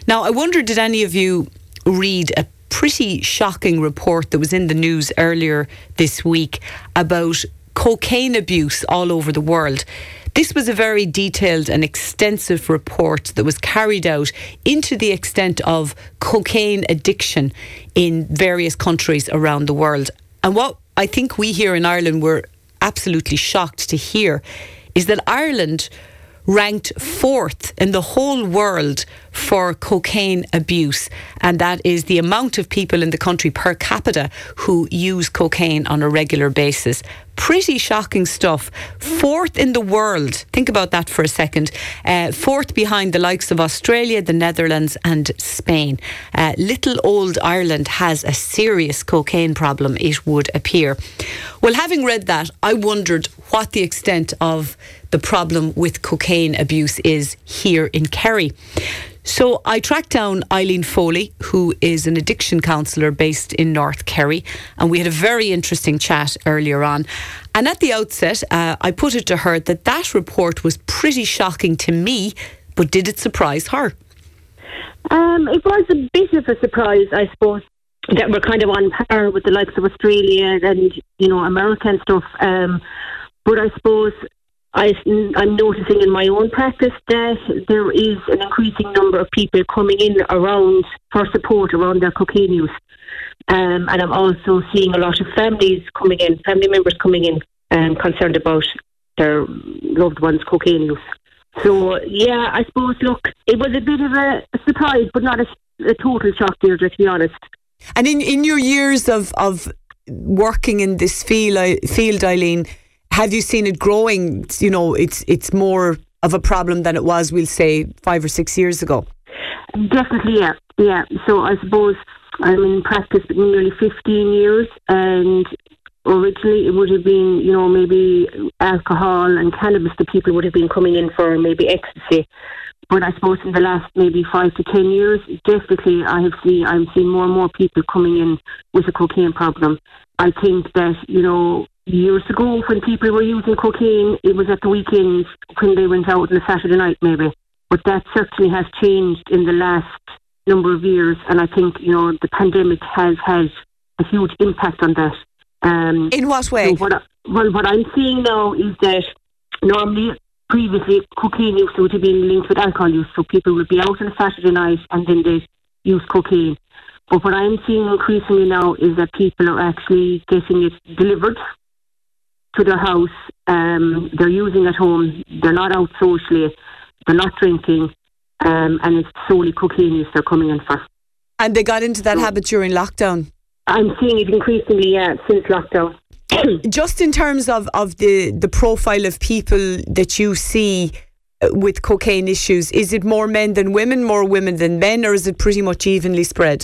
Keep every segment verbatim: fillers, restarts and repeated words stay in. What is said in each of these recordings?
Now, I wonder, did any of you read a pretty shocking report that was in the news earlier this week about cocaine abuse all over the world? This was a very detailed and extensive report that was carried out into the extent of cocaine addiction in various countries around the world. And what I think we here in Ireland were absolutely shocked to hear is that Ireland ranked fourth in the whole world for cocaine abuse, and that is the amount of people in the country per capita who use cocaine on a regular basis. Pretty shocking stuff. Fourth in the world. Think about that for a second. Uh, fourth behind the likes of Australia, the Netherlands and Spain. Uh, little old Ireland has a serious cocaine problem, it would appear. Well, having read that, I wondered what the extent of the problem with cocaine abuse is here in Kerry. So I tracked down Eileen Foley, who is an addiction counsellor based in North Kerry, and we had a very interesting chat earlier on. And at the outset, uh, I put it to her that that report was pretty shocking to me, but did it surprise her? Um, it was a bit of a surprise, I suppose, that we're kind of on par with the likes of Australia and, you know, America and stuff. Um, but I suppose I, I'm noticing in my own practice that there is an increasing number of people coming in around for support around their cocaine use. Um, and I'm also seeing a lot of families coming in, family members coming in, um, concerned about their loved ones' cocaine use. So, yeah, I suppose, look, it was a bit of a, a surprise, but not a, a total shock, Deirdre, to be honest. And in, in your years of, of working in this field, field, Eileen, have you seen it growing? You know, it's it's more of a problem than it was, we'll say, five or six years ago. Definitely, yeah. Yeah. So I suppose I'm in practice for nearly fifteen years, and originally it would have been, you know, maybe alcohol and cannabis that people would have been coming in for, maybe ecstasy. But I suppose in the last maybe five to ten years, definitely I have seen, I'm seeing more and more people coming in with a cocaine problem. I think that, you know, years ago when people were using cocaine, it was at the weekends when they went out on a Saturday night maybe. But that certainly has changed in the last number of years, and I think, you know, the pandemic has had a huge impact on that. Um, in what way? So what I, well, what I'm seeing now is that normally, previously, cocaine use would have been linked with alcohol use, so people would be out on a Saturday night and then they'd use cocaine. But what I'm seeing increasingly now is that people are actually getting it delivered to their house. Um, they're using at home. They're not out socially. They're not drinking. Um, and it's solely cocaine use they're coming in for. And they got into that so, habit during lockdown? I'm seeing it increasingly, yeah, since lockdown. Just in terms of, of the, the profile of people that you see with cocaine issues, is it more men than women, more women than men, or is it pretty much evenly spread?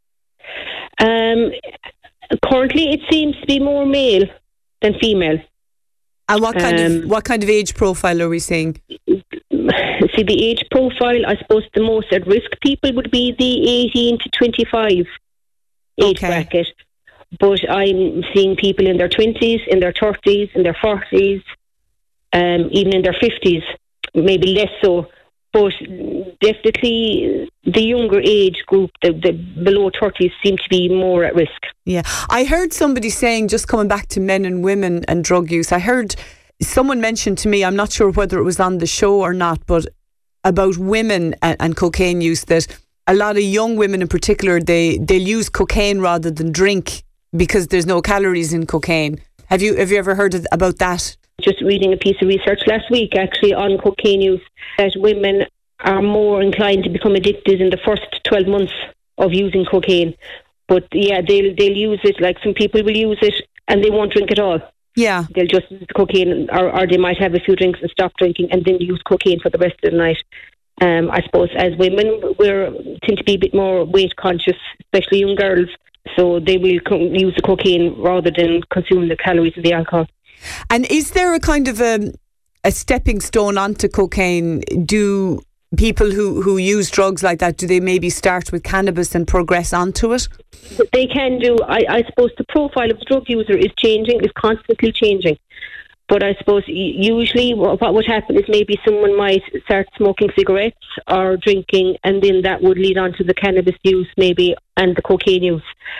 Um, currently, it seems to be more male than female. And what kind um, of what kind of age profile are we seeing? See, the age profile, I suppose the most at risk people would be the eighteen to twenty-five age okay. bracket. But I'm seeing people in their twenties, in their thirties, in their forties, um, even in their fifties, maybe less so. But definitely the younger age group, the, the below thirties, seem to be more at risk. Yeah. I heard somebody saying, just coming back to men and women and drug use, I heard someone mention to me, I'm not sure whether it was on the show or not, but about women and, and cocaine use, that a lot of young women in particular, they, they'll use cocaine rather than drink because there's no calories in cocaine. Have you have you ever heard of, about that? Just reading a piece of research last week actually on cocaine use, that women are more inclined to become addicted in the first twelve months of using cocaine. But yeah, they'll they'll use it, like some people will use it and they won't drink at all. Yeah. They'll just use the cocaine, or, or they might have a few drinks and stop drinking and then use cocaine for the rest of the night. Um, I suppose as women, we tend to be a bit more weight conscious, especially young girls. So they will co- use the cocaine rather than consume the calories of the alcohol. And is there a kind of a, a stepping stone onto cocaine? Do people who, who use drugs like that, do they maybe start with cannabis and progress onto it? They can do. I, I suppose the profile of the drug user is changing, is constantly changing. But I suppose usually what would happen is maybe someone might start smoking cigarettes or drinking, and then that would lead on to the cannabis use maybe and the cocaine use.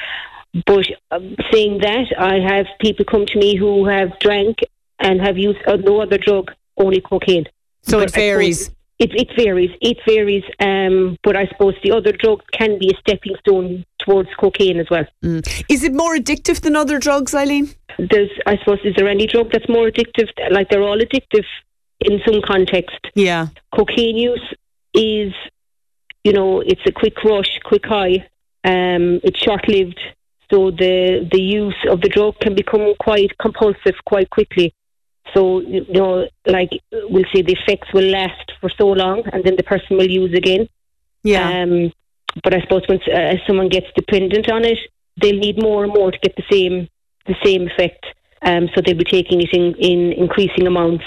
But um, saying that, I have people come to me who have drank and have used uh, no other drug, only cocaine. So but it varies. It, it varies. It varies. Um, but I suppose the other drugs can be a stepping stone towards cocaine as well. Mm. Is it more addictive than other drugs, Eileen? There's, I suppose, is there any drug that's more addictive? Like, they're all addictive in some context. Yeah. Cocaine use is, you know, it's a quick rush, quick high. Um, it's short-lived. So the, the use of the drug can become quite compulsive quite quickly. So, you know, like, we'll say the effects will last for so long, and then the person will use again. Yeah. Um, but I suppose once uh, someone gets dependent on it, they'll need more and more to get the same the same effect. Um, so they'll be taking it in, in increasing amounts.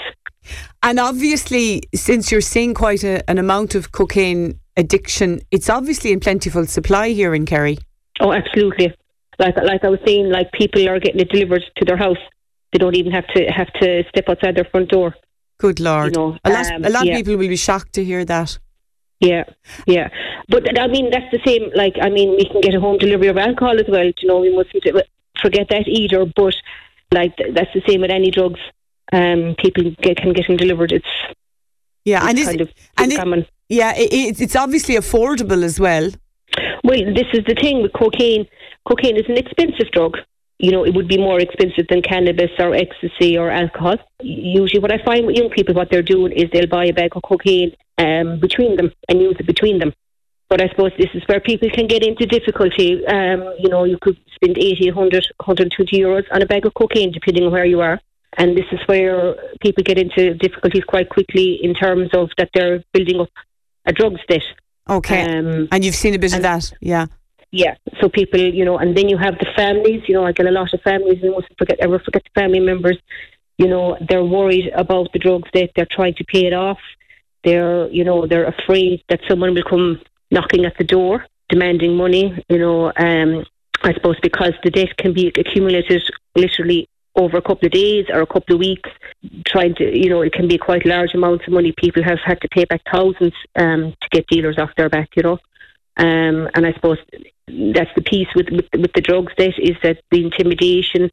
And obviously, since you're seeing quite a, an amount of cocaine addiction, it's obviously in plentiful supply here in Kerry. Oh, absolutely. Like like I was saying, like, people are getting it delivered to their house. They don't even have to have to step outside their front door. Good Lord. You know, a lot, um, a lot yeah. of people will be shocked to hear that. Yeah, yeah. But I mean, that's the same. Like, I mean, we can get a home delivery of alcohol as well. You know, we mustn't forget that either. But like, that's the same with any drugs. Um, people get, can get them delivered. It's yeah, it's and kind is, of and common. It, yeah, it, it's obviously affordable as well. Well, this is the thing with cocaine. Cocaine is an expensive drug. You know, it would be more expensive than cannabis or ecstasy or alcohol. Usually what I find with young people, what they're doing is they'll buy a bag of cocaine um, between them and use it between them. But I suppose this is where people can get into difficulty. Um, you know, you could spend eighty, one hundred, one hundred twenty euros on a bag of cocaine, depending on where you are. And this is where people get into difficulties quite quickly in terms of that they're building up a drugs debt. Okay. Um, and you've seen a bit of that, yeah. Yeah, so people, you know, and then you have the families, you know, I get a lot of families, and mustn't forget, ever forget the family members, you know, they're worried about the drugs debt, they're trying to pay it off, they're, you know, they're afraid that someone will come knocking at the door, demanding money, you know, um, I suppose because the debt can be accumulated literally over a couple of days or a couple of weeks, trying to, you know, it can be quite large amounts of money. People have had to pay back thousands um, to get dealers off their back, you know. Um, and I suppose that's the piece with, with with the drugs debt, is that the intimidation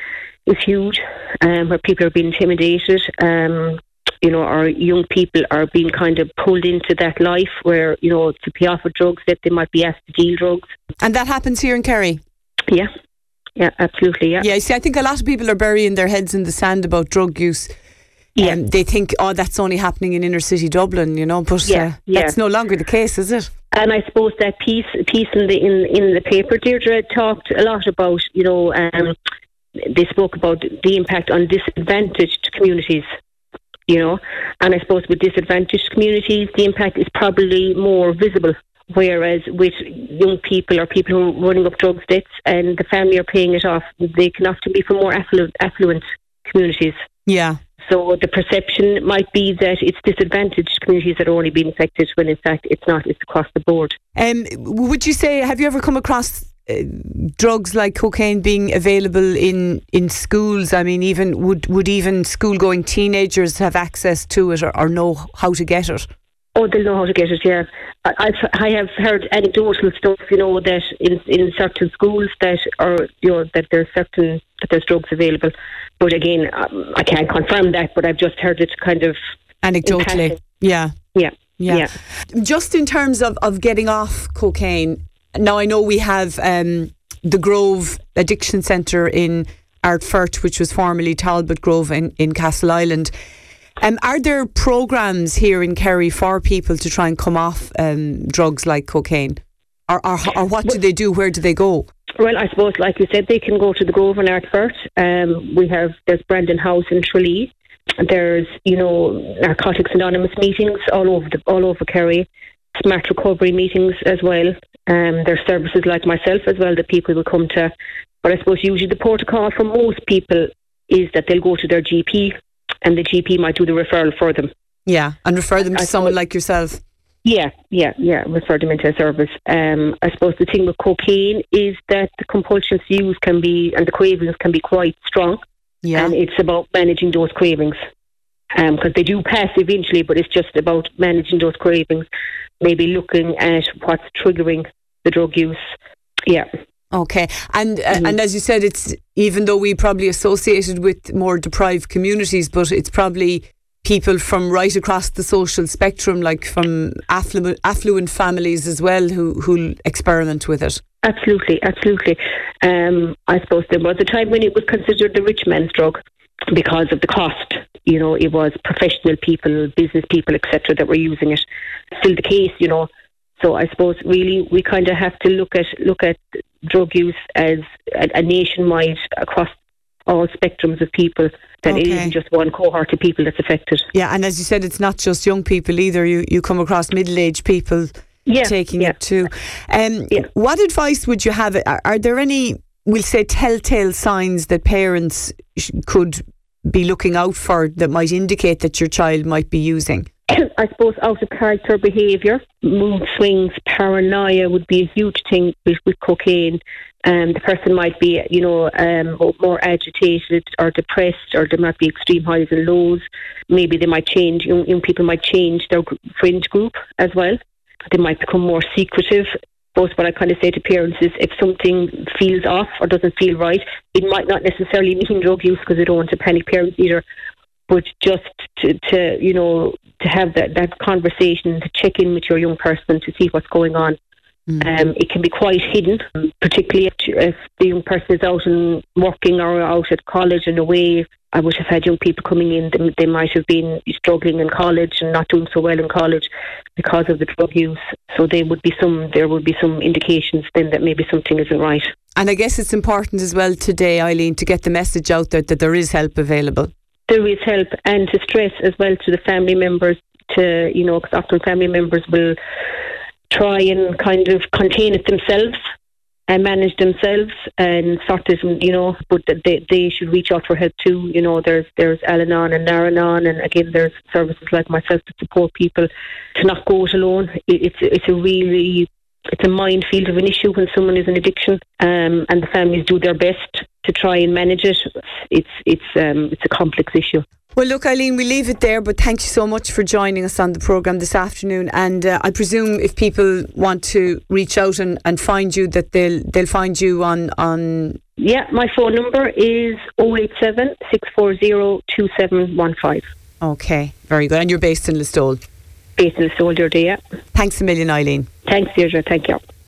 is huge, um, where people are being intimidated, um, you know, or young people are being kind of pulled into that life where, you know, to pay off with drugs that they might be asked to deal drugs. And that happens here in Kerry? Yeah, yeah, absolutely, yeah. Yeah, see, I think a lot of people are burying their heads in the sand about drug use. Yeah. Um, they think, oh, that's only happening in inner city Dublin, you know, but yeah, uh, yeah. that's no longer the case, is it? And I suppose that piece piece in the in, in the paper, Deirdre talked a lot about, you know, um, they spoke about the impact on disadvantaged communities, you know, and I suppose with disadvantaged communities, the impact is probably more visible. Whereas with young people or people who are running up drugs debts and the family are paying it off, they can often be from more affluent, affluent communities. Yeah. So the perception might be that it's disadvantaged communities that are only being affected, when in fact it's not, it's across the board. Um, would you say, have you ever come across uh, drugs like cocaine being available in, in schools? I mean, even would, would even school-going teenagers have access to it or, or know how to get it? Oh, they'll know how to get it, yeah. I, I've, I have heard anecdotal stuff, you know, that in in certain schools that are, you know, that there's certain, that there's drugs available. But again, um, I can't confirm that, but I've just heard it kind of anecdotally. Yeah. Yeah. Yeah. Yeah. Just in terms of, of getting off cocaine, now I know we have um, the Grove Addiction Centre in Ardfert, which was formerly Talbot Grove in, in Castle Island. Um, are there programmes here in Kerry for people to try and come off um, drugs like cocaine? Or, or, or what do they do? Where do they go? Well, I suppose, like you said, they can go to the Grove in Ardfert. Um, we have, there's Brandon House in Tralee. There's, you know, Narcotics Anonymous meetings all over the, all over Kerry. Smart recovery meetings as well. Um, there's services like myself as well that people will come to. But I suppose usually the protocol for most people is that they'll go to their G P, and the G P might do the referral for them. Yeah, and refer them to I someone like yourself. Yeah, yeah, yeah, refer them into a service. Um, I suppose the thing with cocaine is that the compulsions to use can be, and the cravings can be quite strong. Yeah. And it's about managing those cravings. Because um, they do pass eventually, but it's just about managing those cravings, maybe looking at what's triggering the drug use. Yeah. Okay. And uh, mm-hmm. and as you said, it's even though we probably associated with more deprived communities, but it's probably people from right across the social spectrum, like from affluent, affluent families as well, who, who experiment with it. Absolutely, absolutely. Um, I suppose there was a time when it was considered the rich man's drug because of the cost. You know, it was professional people, business people, et cetera, that were using it. Still the case, you know. So I suppose really we kind of have to look at look at drug use as a, a nationwide across all spectrums of people. That okay. it isn't just one cohort of people that's affected. Yeah, and as you said, it's not just young people either. You you come across middle-aged people yeah, taking yeah. it too. Um, yeah. What advice would you have? Are, are there any, we'll say, telltale signs that parents sh- could be looking out for that might indicate that your child might be using? I suppose out of character behaviour, mood swings, paranoia would be a huge thing with, with cocaine. Um, the person might be, you know, um, more agitated or depressed, or there might be extreme highs and lows. Maybe they might change, young, young people might change their friend group as well. They might become more secretive. But what I kind of say to parents is if something feels off or doesn't feel right, it might not necessarily mean drug use, because I don't want to panic parents either. But just to, to you know, to have that, that conversation, to check in with your young person to see what's going on. Mm. Um, it can be quite hidden, particularly if, if the young person is out and working or out at college and away. I would have had young people coming in, they, they might have been struggling in college and not doing so well in college because of the drug use. So there would be some, there would be some indications then that maybe something isn't right. And I guess it's important as well today, Eileen, to get the message out there that there is help available. There is help, and to stress as well to the family members to, you know, because often family members will try and kind of contain it themselves and manage themselves and sort it, you know, but they they should reach out for help too. You know, there's there's Al-Anon and Nar-Anon, and again there's services like myself to support people to not go it alone. It's it's a really it's a minefield of an issue when someone is in addiction, um, and the families do their best to try and manage it. It's it's um, it's a complex issue. Well, look, Eileen, we leave it there, but thank you so much for joining us on the programme this afternoon. And uh, I presume if people want to reach out and, and find you, that they'll they'll find you on, on... Yeah, my phone number is oh eight seven, six four zero, two seven one five. Okay, very good. And you're based in Listowel? Based in Listowel, yeah. Thanks a million, Eileen. Thanks, Deirdre. Thank you.